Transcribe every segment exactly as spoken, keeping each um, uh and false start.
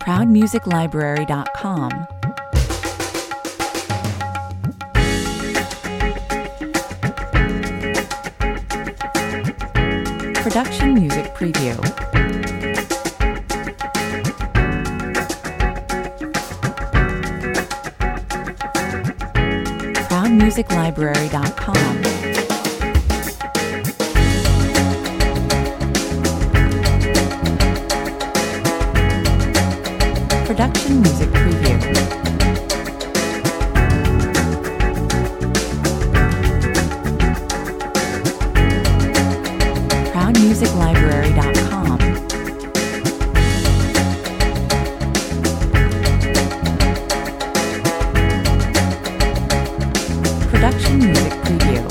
proud music library dot com. Production Music Preview. proud music library dot com. Production Music Preview. proud music library dot com. Production Music Preview.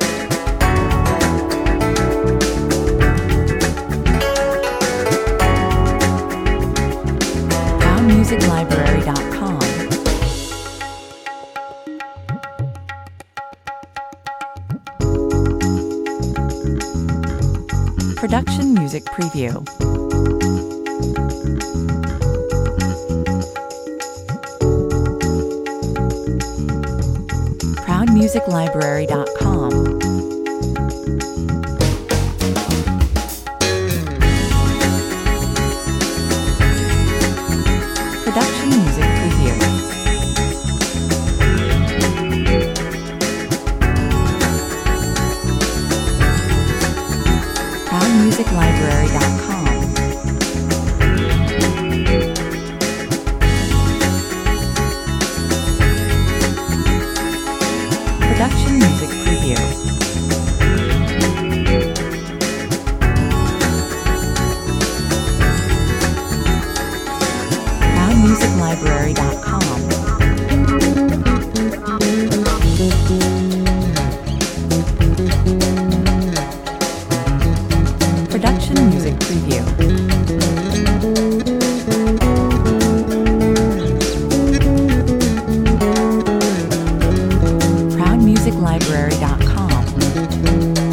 proud music library dot com. Production Music Preview. proud music library dot com. Production Music Preview. proud music library dot com. Production Music Preview. proud music library dot com. Production Music Preview. proud music library dot com.